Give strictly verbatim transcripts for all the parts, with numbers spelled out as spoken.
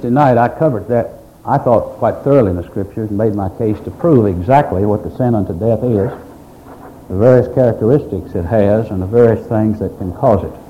Tonight I covered that, I thought, quite thoroughly in the Scriptures and made my case to prove exactly what the sin unto death is, the various characteristics it has, and the various things that can cause it.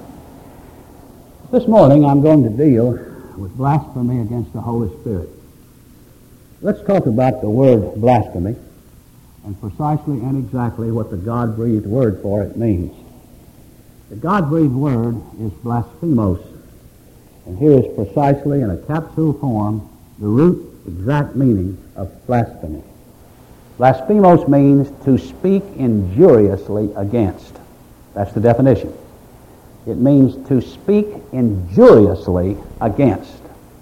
This morning I'm going to deal with blasphemy against the Holy Spirit. Let's talk about the word blasphemy and precisely and exactly what the God-breathed word for it means. The God-breathed word is blasphemos, and here is precisely in a capsule form the root exact meaning of blasphemy. Blasphemos means to speak injuriously against. That's the definition. It means to speak injuriously against.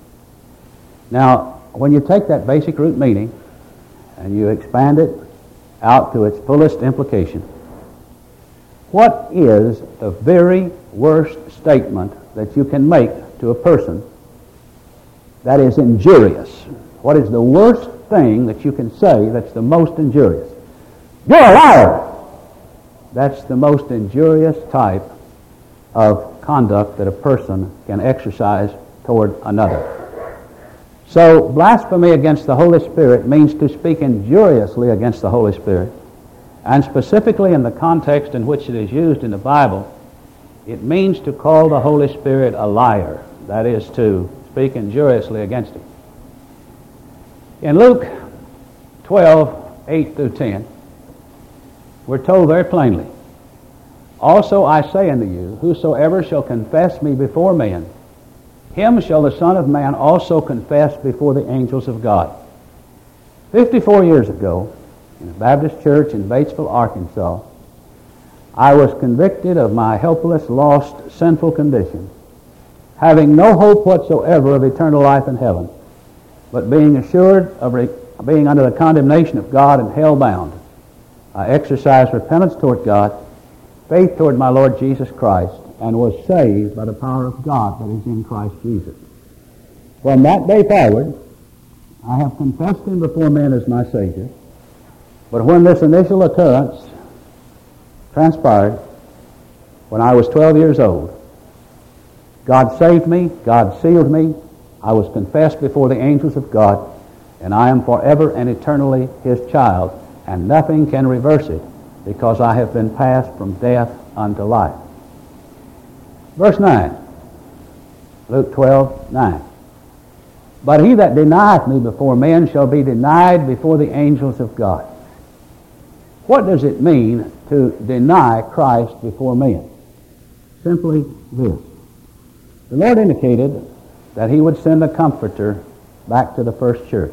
Now, when you take that basic root meaning and you expand it out to its fullest implication, what is the very worst statement that you can make to a person that is injurious? What is the worst thing that you can say that's the most injurious? You're a liar! That's the most injurious type of conduct that a person can exercise toward another. So, blasphemy against the Holy Spirit means to speak injuriously against the Holy Spirit. And specifically in the context in which it is used in the Bible, it means to call the Holy Spirit a liar. That is, to speak injuriously against him. In Luke twelve, eight through ten, we're told very plainly, "Also I say unto you, whosoever shall confess me before men, him shall the Son of Man also confess before the angels of God." Fifty-four years ago, in a Baptist church in Batesville, Arkansas, I was convicted of my helpless, lost, sinful condition, having no hope whatsoever of eternal life in heaven, but being assured of re- being under the condemnation of God and hell-bound. I exercised repentance toward God, faith toward my Lord Jesus Christ, and was saved by the power of God that is in Christ Jesus. From that day forward, I have confessed him before men as my Savior. But when this initial occurrence transpired, when I was twelve years old, God saved me, God sealed me, I was confessed before the angels of God, and I am forever and eternally his child, and nothing can reverse it, because I have been passed from death unto life. Verse nine, Luke twelve, nine. "But he that denieth me before men shall be denied before the angels of God." What does it mean to deny Christ before men? Simply this. The Lord indicated that he would send a comforter back to the first church.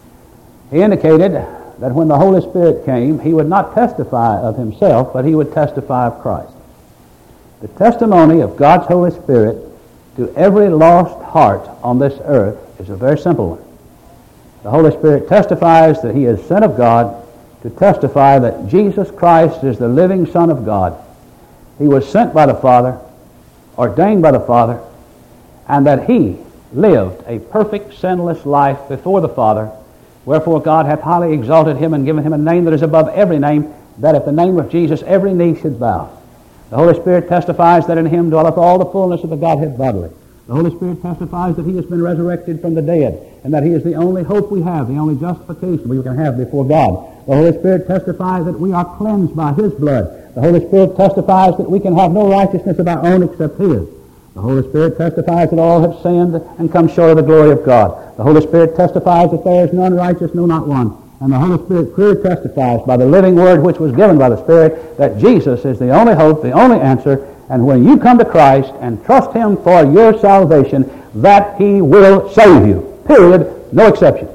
He indicated that when the Holy Spirit came, he would not testify of himself, but he would testify of Christ. The testimony of God's Holy Spirit to every lost heart on this earth is a very simple one. The Holy Spirit testifies that he is sent of God to testify that Jesus Christ is the living Son of God. He was sent by the Father, ordained by the Father, and that he lived a perfect, sinless life before the Father, wherefore God hath highly exalted him and given him a name that is above every name, that at the name of Jesus every knee should bow. The Holy Spirit testifies that in him dwelleth all the fullness of the Godhead bodily. The Holy Spirit testifies that he has been resurrected from the dead, and that he is the only hope we have, the only justification we can have before God. The Holy Spirit testifies that we are cleansed by his blood. The Holy Spirit testifies that we can have no righteousness of our own except his. The Holy Spirit testifies that all have sinned and come short of the glory of God. The Holy Spirit testifies that there is none righteous, no, not one. And the Holy Spirit clearly testifies by the living word which was given by the Spirit that Jesus is the only hope, the only answer, and when you come to Christ and trust him for your salvation, that he will save you. Period. No exceptions.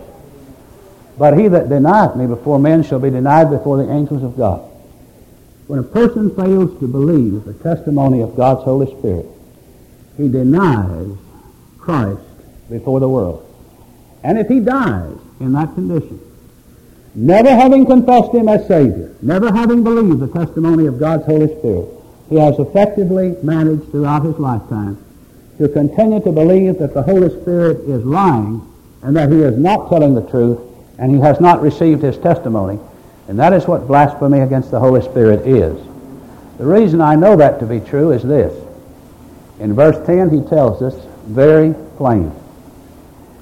"But he that denieth me before men shall be denied before the angels of God." When a person fails to believe the testimony of God's Holy Spirit, he denies Christ before the world. And if he dies in that condition, never having confessed him as Savior, never having believed the testimony of God's Holy Spirit, he has effectively managed throughout his lifetime to continue to believe that the Holy Spirit is lying and that he is not telling the truth and he has not received his testimony. And that is what blasphemy against the Holy Spirit is. The reason I know that to be true is this. In verse ten he tells us very plain,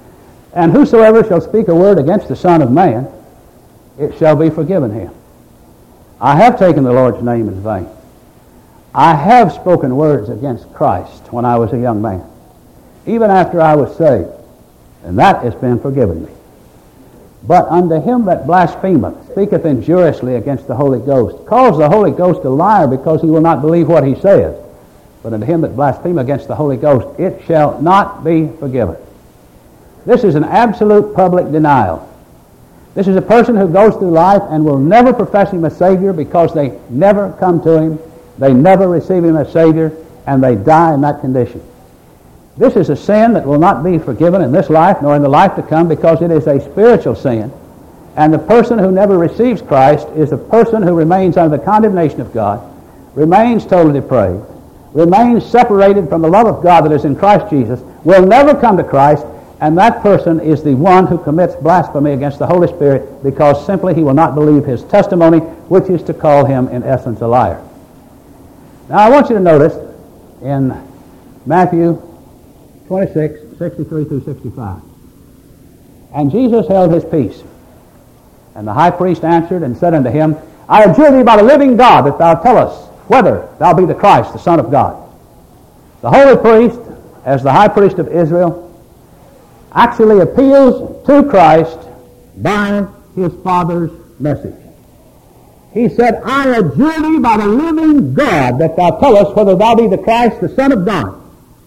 And whosoever shall speak a word against the Son of Man, it shall be forgiven him. I have taken the Lord's name in vain. I have spoken words against Christ when I was a young man, even after I was saved, and that has been forgiven me. But unto him that blasphemeth, speaketh injuriously against the Holy Ghost, calls the Holy Ghost a liar, because he will not believe what he says. But unto him that blasphemeth against the Holy Ghost, it shall not be forgiven. This is an absolute public denial. This is a person who goes through life and will never profess him as Savior, because they never come to him, they never receive him as Savior, and they die in that condition. This is a sin that will not be forgiven in this life nor in the life to come, because it is a spiritual sin. And the person who never receives Christ is a person who remains under the condemnation of God, remains totally depraved, remains separated from the love of God that is in Christ Jesus, will never come to Christ, and that person is the one who commits blasphemy against the Holy Spirit, because simply he will not believe his testimony, which is to call him in essence a liar. Now I want you to notice in Matthew twenty-six, sixty-three through sixty-five. And Jesus held his peace. And the high priest answered and said unto him, I adjure thee by the living God that thou tell us whether thou be the Christ, the Son of God. The holy priest, as the high priest of Israel, actually appeals to Christ by his Father's message. He said, I adjure thee by the living God that thou tell us whether thou be the Christ, the Son of God.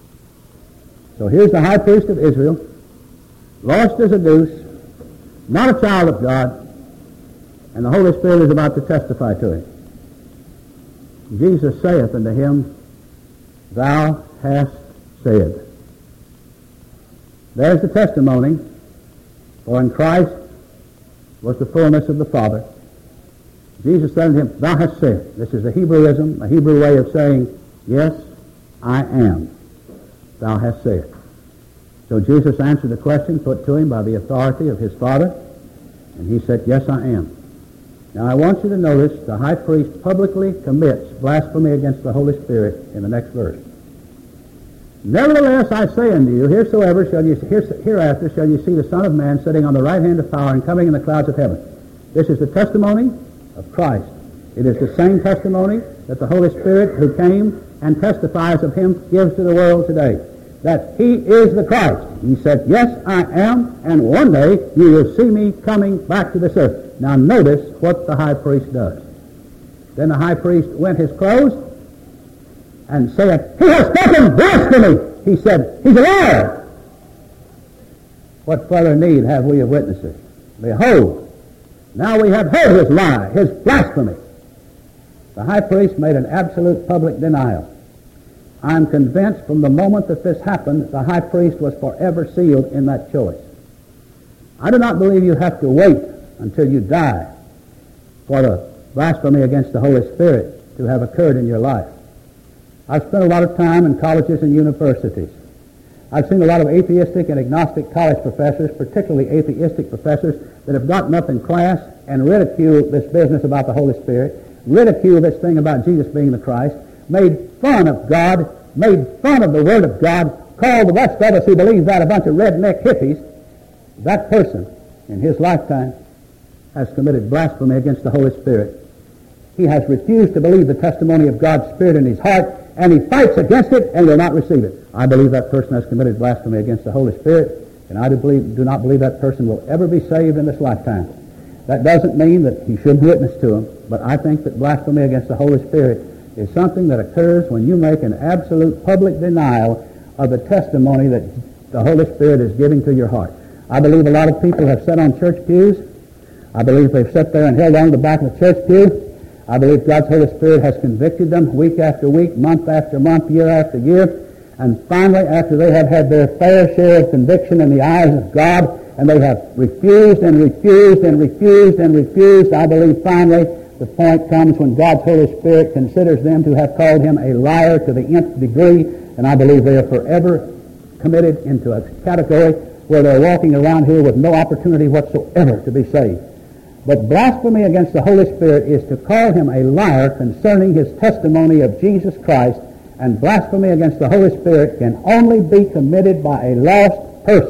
So here's the high priest of Israel, lost as a goose, not a child of God, and the Holy Spirit is about to testify to him. Jesus saith unto him, Thou hast said. There's the testimony, for in Christ was the fullness of the Father. Jesus said unto him, Thou hast said. This is a Hebrewism, a Hebrew way of saying, Yes, I am. Thou hast said. So Jesus answered the question put to him by the authority of his Father, and he said, Yes, I am. Now I want you to notice the high priest publicly commits blasphemy against the Holy Spirit in the next verse. Nevertheless, I say unto you, heresoever shall you, hereafter shall you see the Son of Man sitting on the right hand of power and coming in the clouds of heaven. This is the testimony of Christ. It is the same testimony that the Holy Spirit who came and testifies of him gives to the world today, that he is the Christ. He said, Yes, I am, and one day you will see me coming back to this earth. Now notice what the high priest does. Then the high priest rent his clothes and said, He has spoken blasphemy. He said, He's a liar. What further need have we of witnesses? Behold, now we have heard his lie, his blasphemy. The high priest made an absolute public denial. I'm convinced from the moment that this happened, the high priest was forever sealed in that choice. I do not believe you have to wait until you die for the blasphemy against the Holy Spirit to have occurred in your life. I've spent a lot of time in colleges and universities. I've seen a lot of atheistic and agnostic college professors, particularly atheistic professors, that have gotten up in class and ridiculed this business about the Holy Spirit, ridiculed this thing about Jesus being the Christ, made fun of God, made fun of the Word of God, called the rest of us who believe that a bunch of redneck hippies. That person, in his lifetime, has committed blasphemy against the Holy Spirit. He has refused to believe the testimony of God's Spirit in his heart, and he fights against it and will not receive it. I believe that person has committed blasphemy against the Holy Spirit, and I do, believe, do not believe that person will ever be saved in this lifetime. That doesn't mean that he shouldn't witness to him, but I think that blasphemy against the Holy Spirit is something that occurs when you make an absolute public denial of the testimony that the Holy Spirit is giving to your heart. I believe a lot of people have sat on church pews. I believe they've sat there and held on to the back of the church pew. I believe God's Holy Spirit has convicted them week after week, month after month, year after year. And finally, after they have had their fair share of conviction in the eyes of God, and they have refused and refused and refused and refused, I believe finally the point comes when God's Holy Spirit considers them to have called him a liar to the nth degree, and I believe they are forever committed into a category where they're walking around here with no opportunity whatsoever to be saved. But blasphemy against the Holy Spirit is to call him a liar concerning his testimony of Jesus Christ, and blasphemy against the Holy Spirit can only be committed by a lost person.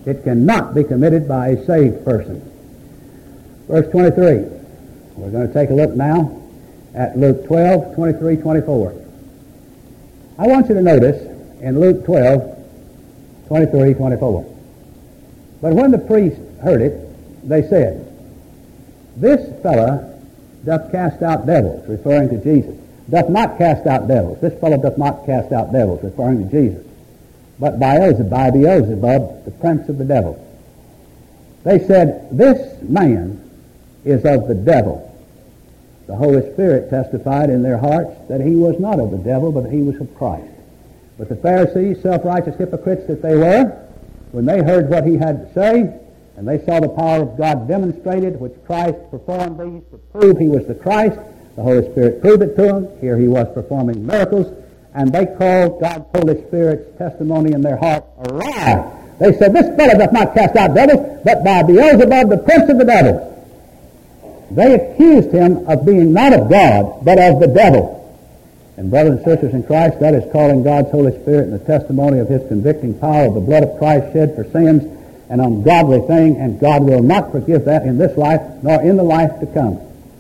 It cannot be committed by a saved person. Verse twenty-three. We're going to take a look now at Luke twelve, twenty-three, twenty-four. I want you to notice in Luke twelve, twenty-three, twenty-four. But when the priests heard it, they said, "This fellow doth cast out devils," referring to Jesus. Doth not cast out devils. This fellow doth not cast out devils, referring to Jesus. But Beelzebub, by Beelzebub, the prince of the devils. They said, "This man is of the devil." The Holy Spirit testified in their hearts that he was not of the devil, but he was of Christ. But the Pharisees, self-righteous hypocrites that they were, when they heard what he had to say, and they saw the power of God demonstrated, which Christ performed these to prove he was the Christ, the Holy Spirit proved it to him. Here he was performing miracles, and they called God's Holy Spirit's testimony in their heart a lie. They said, "This fellow doth not cast out devils, but by Beelzebub, the prince of the devils." They accused him of being not of God, but of the devil. And brothers and sisters in Christ, that is calling God's Holy Spirit and the testimony of his convicting power of the blood of Christ shed for sins an ungodly thing, and God will not forgive that in this life, nor in the life to come.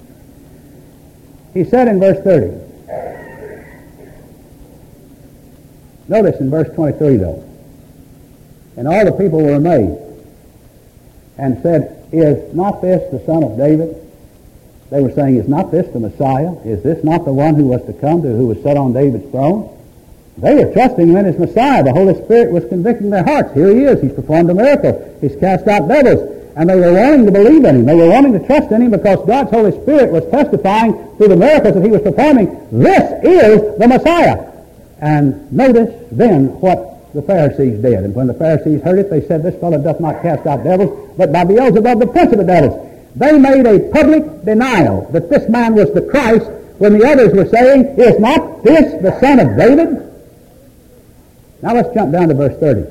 He said in verse thirty, notice in verse twenty-three though, "And all the people were amazed, and said, Is not this the son of David?" They were saying, "Is not this the Messiah? Is this not the one who was to come, to who was set on David's throne?" They were trusting him in his Messiah. The Holy Spirit was convicting their hearts. Here he is. He's performed a miracle. He's cast out devils. And they were wanting to believe in him. They were wanting to trust in him because God's Holy Spirit was testifying through the miracles that he was performing. This is the Messiah. And notice then what the Pharisees did. And when the Pharisees heard it, they said, "This fellow doth not cast out devils, but by Beelzebub, the prince of the devils." They made a public denial that this man was the Christ, when the others were saying, "Is not this the son of David?" Now let's jump down to verse thirty.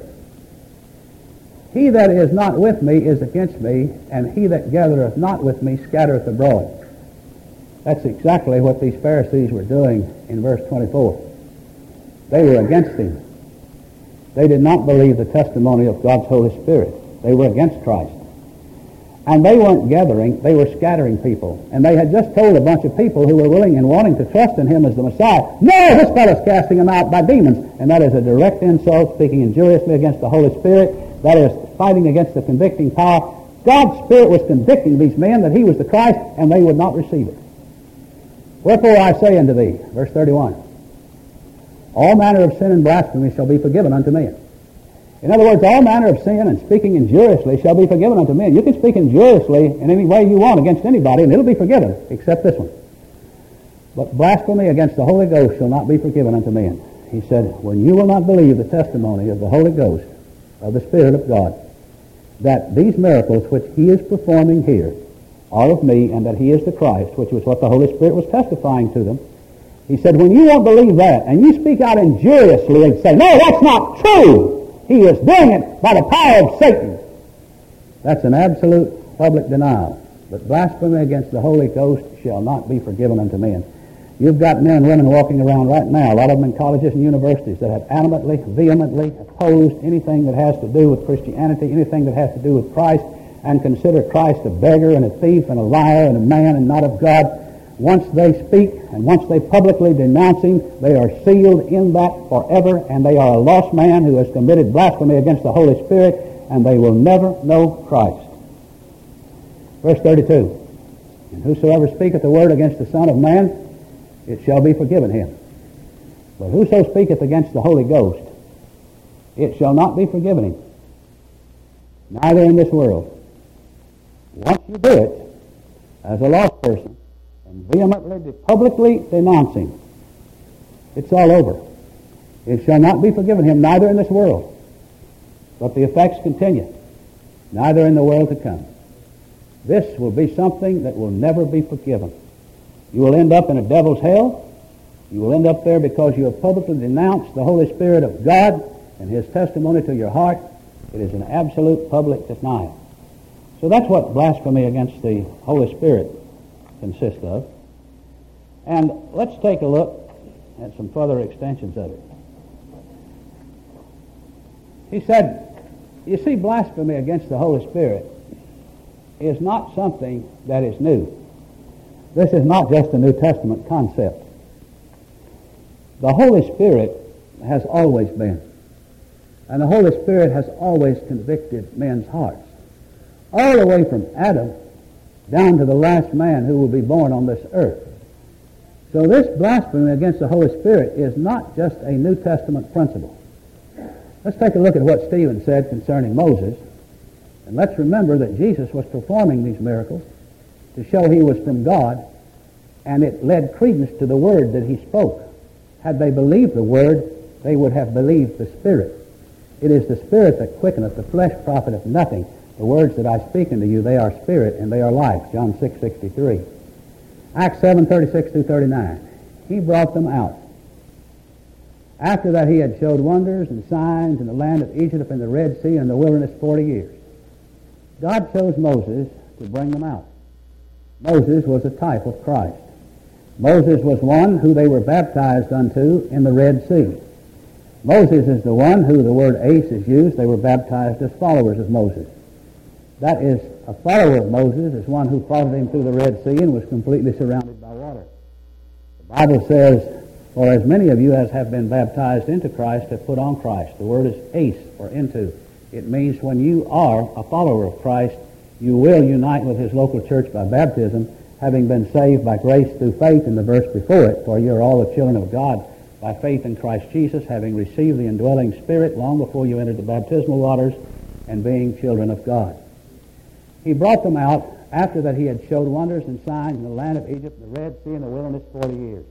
"He that is not with me is against me, and he that gathereth not with me scattereth abroad." That's exactly what these Pharisees were doing in verse twenty-four. They were against him. They did not believe the testimony of God's Holy Spirit. They were against Christ. And they weren't gathering, they were scattering people. And they had just told a bunch of people who were willing and wanting to trust in him as the Messiah, "No, this fellow's casting them out by demons." And that is a direct insult, speaking injuriously against the Holy Spirit. That is fighting against the convicting power. God's Spirit was convicting these men that he was the Christ, and they would not receive it. "Wherefore I say unto thee," verse thirty-one, "all manner of sin and blasphemy shall be forgiven unto men." In other words, all manner of sin and speaking injuriously shall be forgiven unto men. You can speak injuriously in any way you want against anybody, and it'll be forgiven, except this one. "But blasphemy against the Holy Ghost shall not be forgiven unto men." He said, when you will not believe the testimony of the Holy Ghost, of the Spirit of God, that these miracles which he is performing here are of me, and that he is the Christ, which was what the Holy Spirit was testifying to them, he said, when you won't believe that, and you speak out injuriously and say, "No, that's not true, he is doing it by the power of Satan," that's an absolute public denial. "But blasphemy against the Holy Ghost shall not be forgiven unto men." You've got men and women walking around right now, a lot of them in colleges and universities, that have adamantly, vehemently opposed anything that has to do with Christianity, anything that has to do with Christ, and consider Christ a beggar and a thief and a liar and a man and not of God. Once they speak and once they publicly denounce him, they are sealed in that forever, and they are a lost man who has committed blasphemy against the Holy Spirit, and they will never know Christ. Verse thirty-two, "And whosoever speaketh a word against the Son of Man, it shall be forgiven him. But whoso speaketh against the Holy Ghost, it shall not be forgiven him, neither in this world." Once you do it, as a lost person, and vehemently, publicly denounce him, it's all over. "It shall not be forgiven him, neither in this world." But the effects continue, "neither in the world to come." This will be something that will never be forgiven. You will end up in a devil's hell. You will end up there because you have publicly denounced the Holy Spirit of God and his testimony to your heart. It is an absolute public denial. So that's what blasphemy against the Holy Spirit consists of. And let's take a look at some further extensions of it. He said, You see, blasphemy against the Holy Spirit is not something that is new. This is not just a New Testament concept. The Holy Spirit has always been. And the Holy Spirit has always convicted men's hearts. All the way from Adam down to the last man who will be born on this earth. So this blasphemy against the Holy Spirit is not just a New Testament principle. Let's take a look at what Stephen said concerning Moses. And let's remember that Jesus was performing these miracles to show he was from God, and it led credence to the word that he spoke. Had they believed the word, they would have believed the Spirit. It is the Spirit that quickeneth, the flesh profiteth nothing. The words that I speak unto you, they are spirit and they are life. John six sixty-three. Acts seven thirty-six through thirty-nine. He brought them out. After that he had showed wonders and signs in the land of Egypt and the Red Sea and the wilderness forty years. God chose Moses to bring them out. Moses was a type of Christ. Moses was one who they were baptized unto in the Red Sea. Moses is the one who the word ace is used. They were baptized as followers of Moses. That is, a follower of Moses is one who followed him through the Red Sea and was completely surrounded by water. The Bible says, for as many of you as have been baptized into Christ have put on Christ. The word is ace, or into. It means when you are a follower of Christ, you will unite with his local church by baptism, having been saved by grace through faith in the verse before it, for you are all the children of God by faith in Christ Jesus, having received the indwelling Spirit long before you entered the baptismal waters, and being children of God. He brought them out after that he had showed wonders and signs in the land of Egypt, the Red Sea, and the wilderness forty years.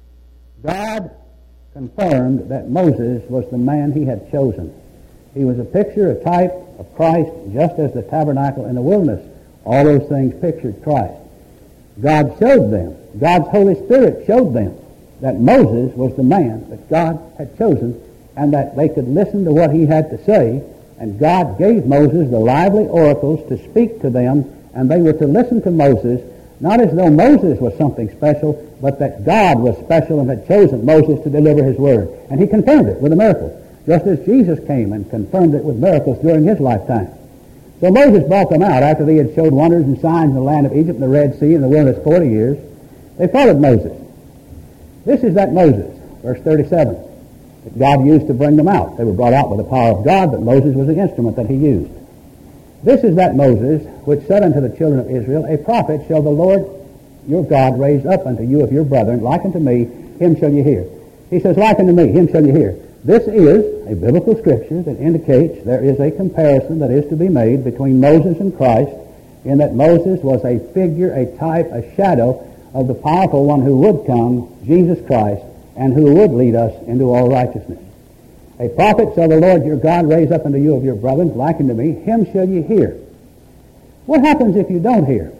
God confirmed that Moses was the man he had chosen. He was a picture, a type of Christ, just as the tabernacle in the wilderness. All those things pictured Christ. God showed them, God's Holy Spirit showed them that Moses was the man that God had chosen, and that they could listen to what he had to say. And God gave Moses the lively oracles to speak to them, and they were to listen to Moses, not as though Moses was something special, but that God was special and had chosen Moses to deliver his word. And he confirmed it with a miracle, just as Jesus came and confirmed it with miracles during his lifetime. So Moses brought them out after they had showed wonders and signs in the land of Egypt and the Red Sea and the wilderness forty years. They followed Moses. This is that Moses, verse thirty-seven, that God used to bring them out. They were brought out by the power of God, but Moses was the instrument that he used. This is that Moses, which said unto the children of Israel, a prophet shall the Lord your God raise up unto you of your brethren, like unto me, him shall you hear. He says, like unto me, him shall you hear. This is a biblical scripture that indicates there is a comparison that is to be made between Moses and Christ, in that Moses was a figure, a type, a shadow of the powerful one who would come, Jesus Christ, and who would lead us into all righteousness. A prophet shall the Lord your God raise up unto you of your brethren, like unto me, him shall ye hear. What happens if you don't hear?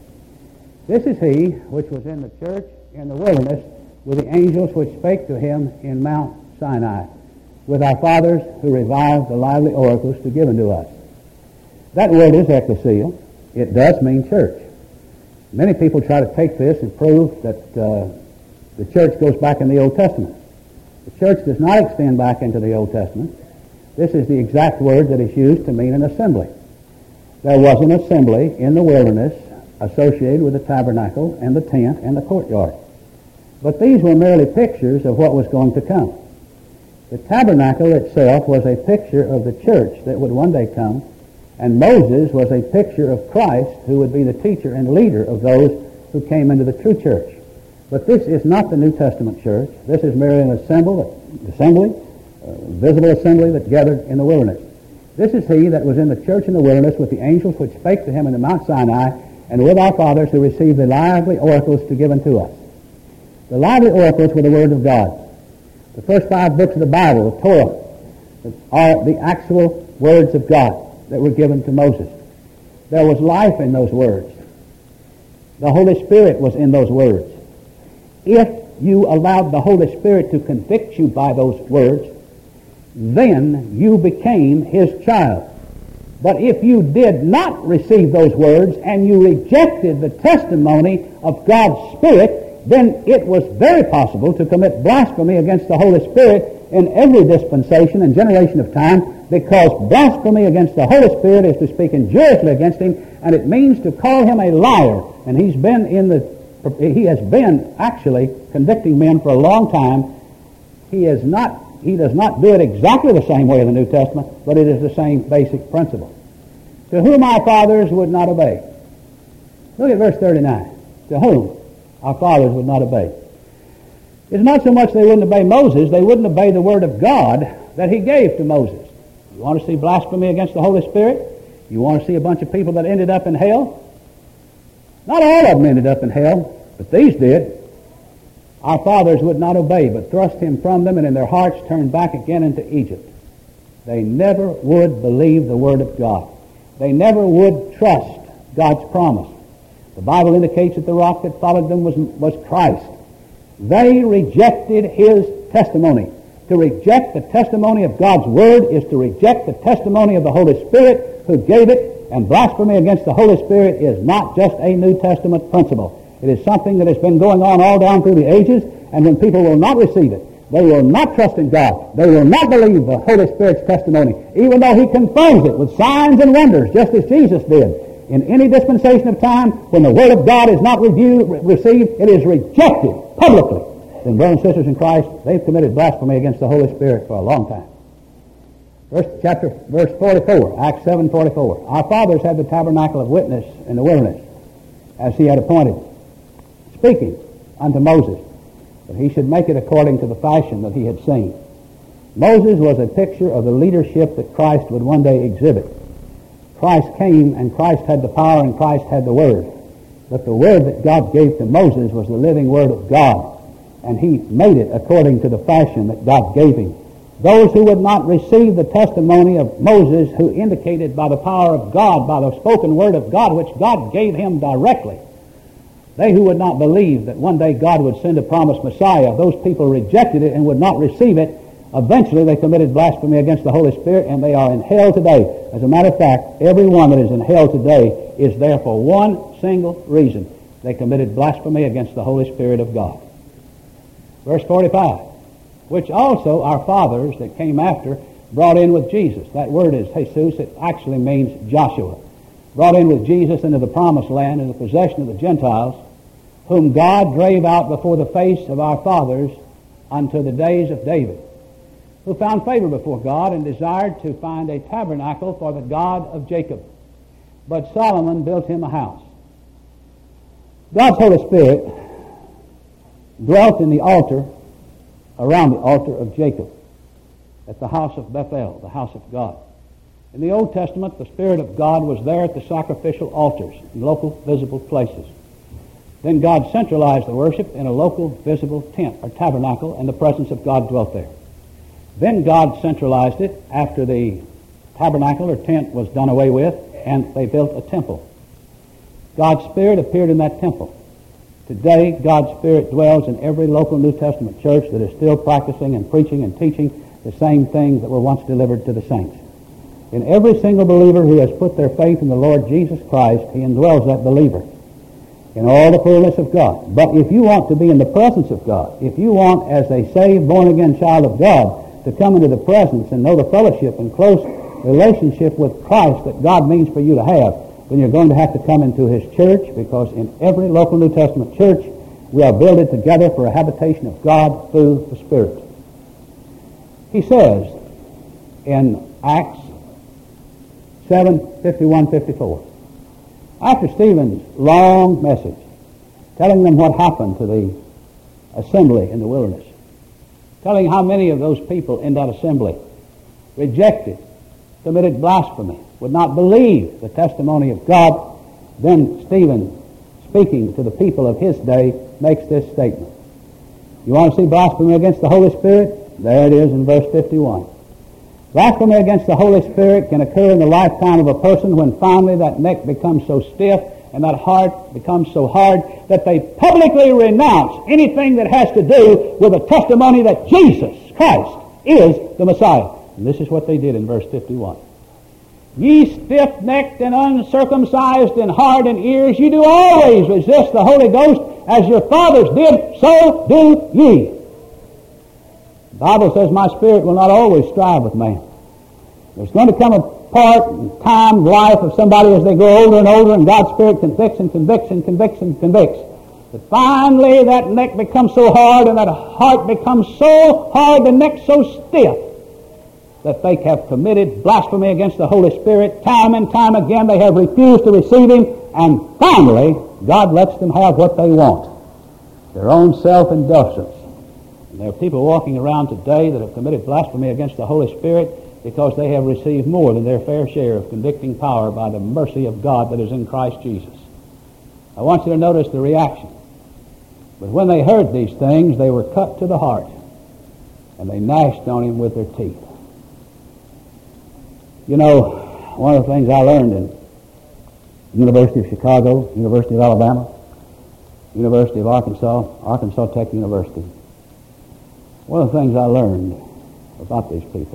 This is he which was in the church in the wilderness with the angels which spake to him in Mount Sinai, with our fathers who revived the lively oracles to give unto us. That word is ecclesia. It does mean church. Many people try to take this and prove that uh, the church goes back in the Old Testament. The church does not extend back into the Old Testament. This is the exact word that is used to mean an assembly. There was an assembly in the wilderness associated with the tabernacle and the tent and the courtyard. But these were merely pictures of what was going to come. The tabernacle itself was a picture of the church that would one day come, and Moses was a picture of Christ who would be the teacher and leader of those who came into the true church. But this is not the New Testament church. This is merely an assembly, assembly, uh, visible assembly that gathered in the wilderness. This is he that was in the church in the wilderness with the angels which spake to him in the Mount Sinai, and with our fathers who received the lively oracles to give unto us. The lively oracles were the Word of God. The first five books of the Bible, the Torah, are the actual words of God that were given to Moses. There was life in those words. The Holy Spirit was in those words. If you allowed the Holy Spirit to convict you by those words, then you became his child. But if you did not receive those words and you rejected the testimony of God's Spirit, then it was very possible to commit blasphemy against the Holy Spirit in every dispensation and generation of time because blasphemy against the Holy Spirit is to speak injuriously against him, and it means to call him a liar. And he's been in the he has been actually convicting men for a long time. He is not he does not do it exactly the same way in the New Testament, but it is the same basic principle. To whom our fathers would not obey. Look at verse thirty-nine. To whom our fathers would not obey. It's not so much they wouldn't obey Moses, they wouldn't obey the word of God that he gave to Moses. You want to see blasphemy against the Holy Spirit? You want to see a bunch of people that ended up in hell? Not all of them ended up in hell, but these did. Our fathers would not obey, but thrust him from them, and in their hearts turned back again into Egypt. They never would believe the word of God. They never would trust God's promise. The Bible indicates that the rock that followed them was, was Christ. They rejected his testimony. To reject the testimony of God's word is to reject the testimony of the Holy Spirit who gave it, and blasphemy against the Holy Spirit is not just a New Testament principle. It is something that has been going on all down through the ages, and when people will not receive it, they will not trust in God. They will not believe the Holy Spirit's testimony, even though he confirms it with signs and wonders, just as Jesus did. In any dispensation of time, when the Word of God is not reviewed, received, it is rejected publicly. Then, brothers and sisters in Christ, they've committed blasphemy against the Holy Spirit for a long time. Verse, chapter, verse forty-four, Acts seven forty-four. Our fathers had the tabernacle of witness in the wilderness, as he had appointed, speaking unto Moses, that he should make it according to the fashion that he had seen. Moses was a picture of the leadership that Christ would one day exhibit. Christ came, and Christ had the power, and Christ had the Word. But the Word that God gave to Moses was the living Word of God, and he made it according to the fashion that God gave him. Those who would not receive the testimony of Moses, who indicated by the power of God, by the spoken Word of God, which God gave him directly, they who would not believe that one day God would send a promised Messiah, those people rejected it and would not receive it. Eventually they committed blasphemy against the Holy Spirit, and they are in hell today. As a matter of fact, every one that is in hell today is there for one single reason. They committed blasphemy against the Holy Spirit of God. Verse forty-five, which also our fathers that came after brought in with Jesus. That word is Jesus. It actually means Joshua. Brought in with Jesus into the promised land, in the possession of the Gentiles, whom God drave out before the face of our fathers unto the days of David, who found favor before God and desired to find a tabernacle for the God of Jacob. But Solomon built him a house. God's Holy Spirit dwelt in the altar, around the altar of Jacob, at the house of Bethel, the house of God. In the Old Testament, the Spirit of God was there at the sacrificial altars, in local visible places. Then God centralized the worship in a local visible tent or tabernacle, and the presence of God dwelt there. Then God centralized it after the tabernacle or tent was done away with, and they built a temple. God's Spirit appeared in that temple. Today, God's Spirit dwells in every local New Testament church that is still practicing and preaching and teaching the same things that were once delivered to the saints. In every single believer who has put their faith in the Lord Jesus Christ, he indwells that believer in all the fullness of God. But if you want to be in the presence of God, if you want, as a saved, born-again child of God, to come into the presence and know the fellowship and close relationship with Christ that God means for you to have, then you're going to have to come into his church, because in every local New Testament church, we are builded together for a habitation of God through the Spirit. He says in Acts seven fifty-one fifty-four, after Stephen's long message telling them what happened to the assembly in the wilderness, telling how many of those people in that assembly rejected, committed blasphemy, would not believe the testimony of God, then Stephen, speaking to the people of his day, makes this statement. You want to see blasphemy against the Holy Spirit? There it is in verse fifty-one. Blasphemy against the Holy Spirit can occur in the lifetime of a person when finally that neck becomes so stiff and that heart becomes so hard that they publicly renounce anything that has to do with the testimony that Jesus Christ is the Messiah. And this is what they did in verse fifty-one. Ye stiff-necked and uncircumcised in heart and ears, you do always resist the Holy Ghost, as your fathers did, so do ye. The Bible says, my spirit will not always strive with man. There's going to come a part in time, life of somebody as they grow older and older, and God's Spirit convicts and convicts and convicts and convicts. But finally that neck becomes so hard and that heart becomes so hard, the neck so stiff, that they have committed blasphemy against the Holy Spirit. Time and time again they have refused to receive Him, and finally God lets them have what they want, their own self-indulgence. And there are people walking around today that have committed blasphemy against the Holy Spirit because they have received more than their fair share of convicting power by the mercy of God that is in Christ Jesus. I want you to notice the reaction. But when they heard these things, they were cut to the heart, and they gnashed on Him with their teeth. You know, one of the things I learned in University of Chicago, University of Alabama, University of Arkansas, Arkansas Tech University, one of the things I learned about these people,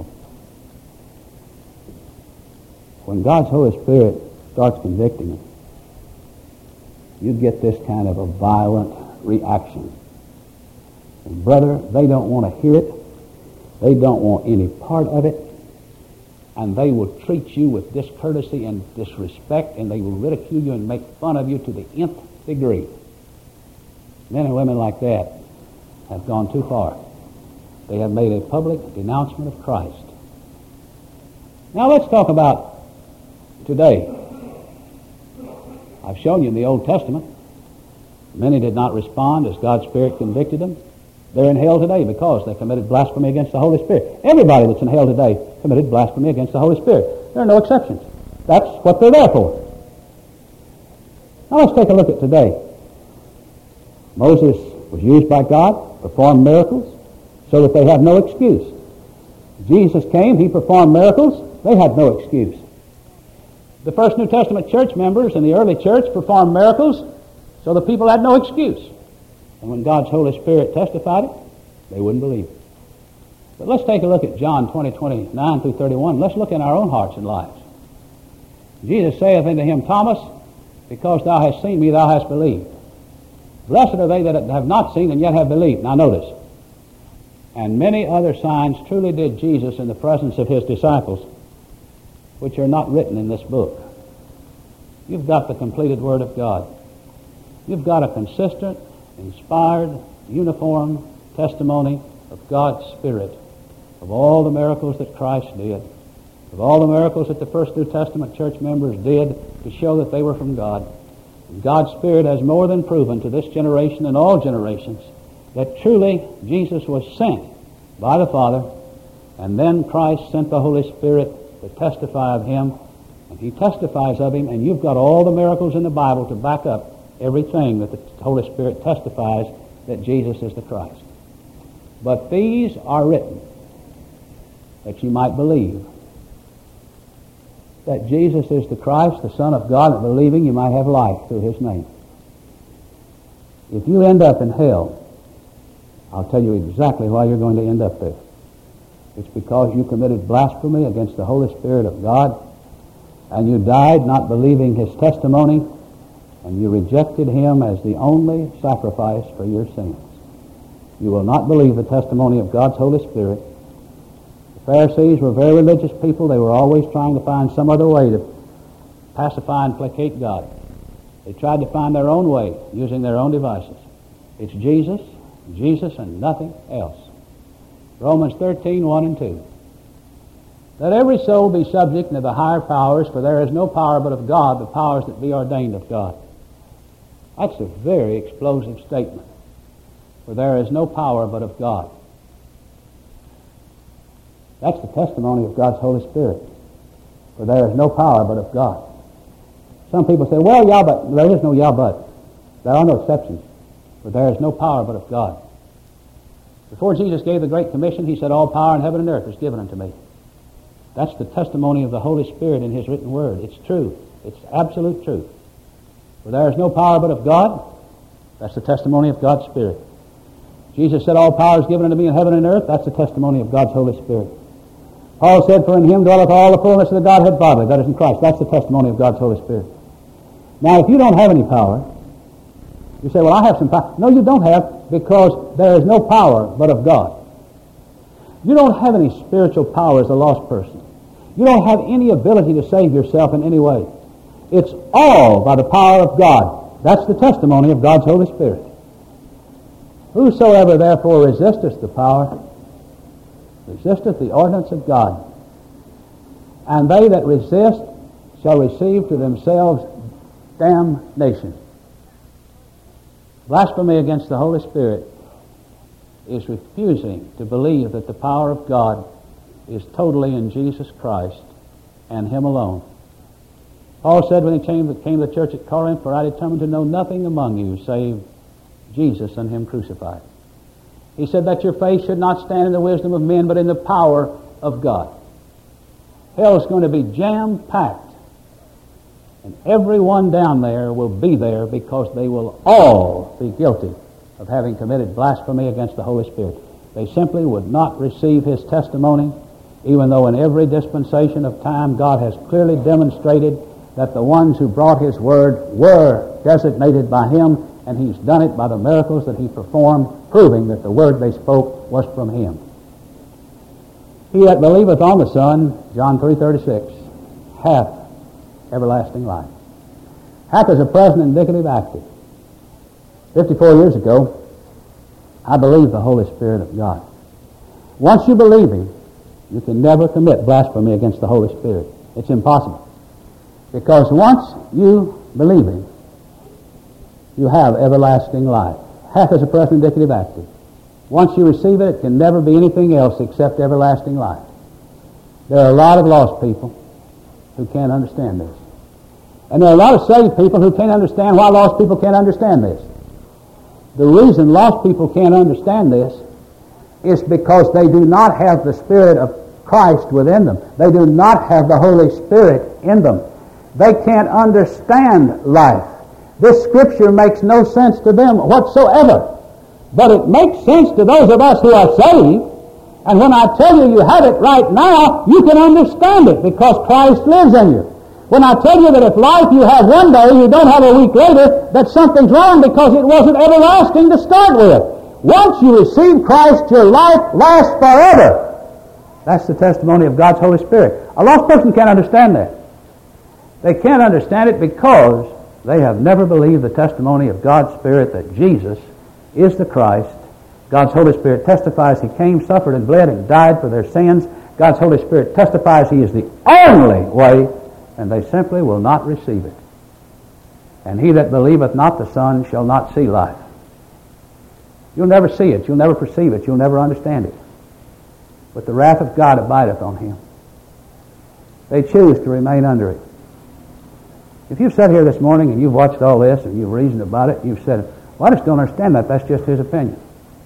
when God's Holy Spirit starts convicting them, you get this kind of a violent reaction. And brother, they don't want to hear it. They don't want any part of it. And they will treat you with discourtesy and disrespect, and they will ridicule you and make fun of you to the nth degree. Men and women like that have gone too far. They have made a public denouncement of Christ. Now let's talk about today. I've shown you in the Old Testament, many did not respond as God's Spirit convicted them. They're in hell today because they committed blasphemy against the Holy Spirit. Everybody that's in hell today committed blasphemy against the Holy Spirit. There are no exceptions. That's what they're there for. Now let's take a look at today. Moses was used by God, performed miracles, so that they have no excuse. Jesus came, He performed miracles, they had no excuse. The first New Testament church members in the early church performed miracles, so the people had no excuse. And when God's Holy Spirit testified it, they wouldn't believe it. But let's take a look at John twenty, twenty-nine through thirty-one. Let's look in our own hearts and lives. Jesus saith unto him, Thomas, because thou hast seen me, thou hast believed. Blessed are they that have not seen and yet have believed. Now notice. And many other signs truly did Jesus in the presence of His disciples, which are not written in this book. You've got the completed Word of God. You've got a consistent, inspired, uniform testimony of God's Spirit, of all the miracles that Christ did, of all the miracles that the first New Testament church members did to show that they were from God. And God's Spirit has more than proven to this generation and all generations that truly Jesus was sent by the Father, and then Christ sent the Holy Spirit to testify of Him, and He testifies of Him, and you've got all the miracles in the Bible to back up everything that the Holy Spirit testifies that Jesus is the Christ. But these are written that you might believe that Jesus is the Christ, the Son of God, and believing you might have life through His name. If you end up in hell, I'll tell you exactly why you're going to end up there. It's because you committed blasphemy against the Holy Spirit of God, and you died not believing His testimony, and you rejected Him as the only sacrifice for your sins. You will not believe the testimony of God's Holy Spirit. The Pharisees were very religious people. They were always trying to find some other way to pacify and placate God. They tried to find their own way, using their own devices. It's Jesus, Jesus, and nothing else. Romans thirteen, one and two. Let every soul be subject unto the higher powers, for there is no power but of God, the powers that be ordained of God. That's a very explosive statement. For there is no power but of God. That's the testimony of God's Holy Spirit. For there is no power but of God. Some people say, well, yeah, but there is no yeah, but. There are no exceptions. For there is no power but of God. Before Jesus gave the Great Commission, He said, all power in heaven and earth is given unto me. That's the testimony of the Holy Spirit in His written Word. It's true. It's absolute truth. For there is no power but of God. That's the testimony of God's Spirit. Jesus said, all power is given unto me in heaven and earth. That's the testimony of God's Holy Spirit. Paul said, for in Him dwelleth all the fullness of the Godhead bodily. That is in Christ. That's the testimony of God's Holy Spirit. Now, if you don't have any power, you say, well, I have some power. No, you don't have, because there is no power but of God. You don't have any spiritual power as a lost person. You don't have any ability to save yourself in any way. It's all by the power of God. That's the testimony of God's Holy Spirit. Whosoever therefore resisteth the power, resisteth the ordinance of God. And they that resist shall receive to themselves damnation. Blasphemy against the Holy Spirit is refusing to believe that the power of God is totally in Jesus Christ and Him alone. Paul said when he came, came to the church at Corinth, "For I determined to know nothing among you save Jesus and Him crucified." He said that your faith should not stand in the wisdom of men, but in the power of God. Hell is going to be jam-packed. And everyone down there will be there because they will all be guilty of having committed blasphemy against the Holy Spirit. They simply would not receive His testimony, even though in every dispensation of time God has clearly demonstrated that the ones who brought His Word were designated by Him, and He's done it by the miracles that He performed, proving that the Word they spoke was from Him. He that believeth on the Son, John three thirty-six, hath everlasting life. Hath is a present indicative active. Fifty-four years ago, I believed the Holy Spirit of God. Once you believe Him, you can never commit blasphemy against the Holy Spirit. It's impossible. Because once you believe Him, you have everlasting life. Hath is a present indicative active. Once you receive it, it can never be anything else except everlasting life. There are a lot of lost people who can't understand this. And there are a lot of saved people who can't understand why lost people can't understand this. The reason lost people can't understand this is because they do not have the Spirit of Christ within them. They do not have the Holy Spirit in them. They can't understand life. This Scripture makes no sense to them whatsoever. But it makes sense to those of us who are saved. And when I tell you you have it right now, you can understand it because Christ lives in you. When I tell you that if life you have one day, you don't have a week later, that something's wrong because it wasn't everlasting to start with. Once you receive Christ, your life lasts forever. That's the testimony of God's Holy Spirit. A lost person can't understand that. They can't understand it because they have never believed the testimony of God's Spirit that Jesus is the Christ. God's Holy Spirit testifies He came, suffered, and bled, and died for their sins. God's Holy Spirit testifies He is the only way, and they simply will not receive it. And he that believeth not the Son shall not see life. You'll never see it. You'll never perceive it. You'll never understand it. But the wrath of God abideth on him. They choose to remain under it. If you've sat here this morning and you've watched all this and you've reasoned about it, you've said, well, I just don't understand that. That's just his opinion.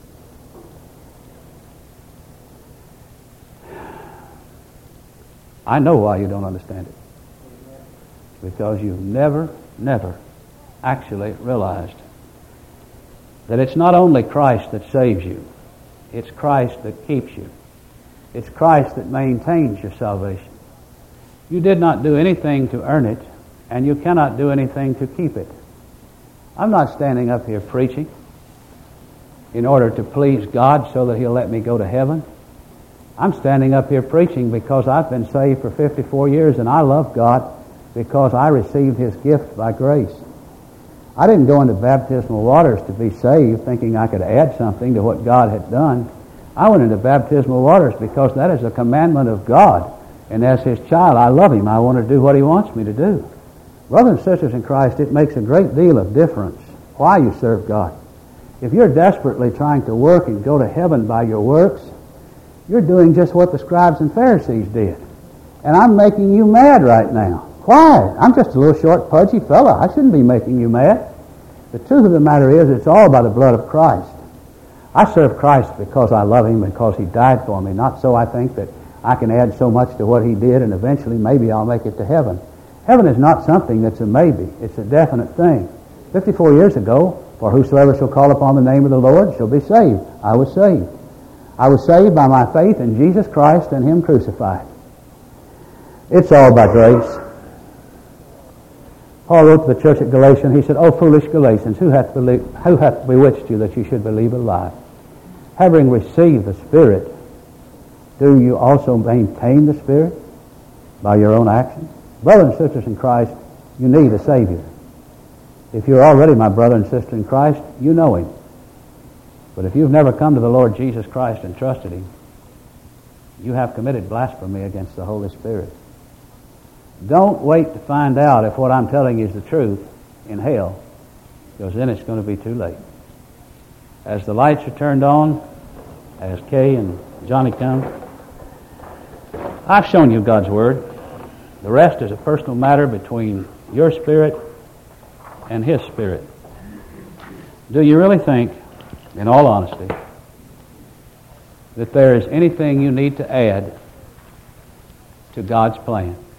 I know why you don't understand it. Because you've never, never actually realized that it's not only Christ that saves you. It's Christ that keeps you. It's Christ that maintains your salvation. You did not do anything to earn it, and you cannot do anything to keep it. I'm not standing up here preaching in order to please God so that He'll let me go to heaven. I'm standing up here preaching because I've been saved for fifty-four years and I love God because I received His gift by grace. I didn't go into baptismal waters to be saved thinking I could add something to what God had done. I went into baptismal waters because that is a commandment of God. And as His child, I love Him. I want to do what He wants me to do. Brothers and sisters in Christ, it makes a great deal of difference why you serve God. If you're desperately trying to work and go to heaven by your works, you're doing just what the scribes and Pharisees did. And I'm making you mad right now. Why? I'm just a little short, pudgy fella. I shouldn't be making you mad. The truth of the matter is, it's all by the blood of Christ. I serve Christ because I love Him, because He died for me. Not so I think that I can add so much to what He did and eventually maybe I'll make it to heaven. Heaven is not something that's a maybe. It's a definite thing. Fifty-four years ago, for whosoever shall call upon the name of the Lord shall be saved. I was saved. I was saved by my faith in Jesus Christ and Him crucified. It's all by grace. Paul wrote to the church at Galatians, he said, O foolish Galatians, who hath, believed, who hath bewitched you that you should believe a lie? Having received the Spirit, do you also maintain the Spirit? by your own actions. Brothers and sisters in Christ, you need a Savior. If you're already my brother and sister in Christ, you know Him. But if you've never come to the Lord Jesus Christ and trusted Him, you have committed blasphemy against the Holy Spirit. Don't wait to find out if what I'm telling you is the truth in hell, because then it's going to be too late. As the lights are turned on, as Kay and Johnny come, I've shown you God's Word. The rest is a personal matter between your spirit and His Spirit. Do you really think, in all honesty, that there is anything you need to add to God's plan?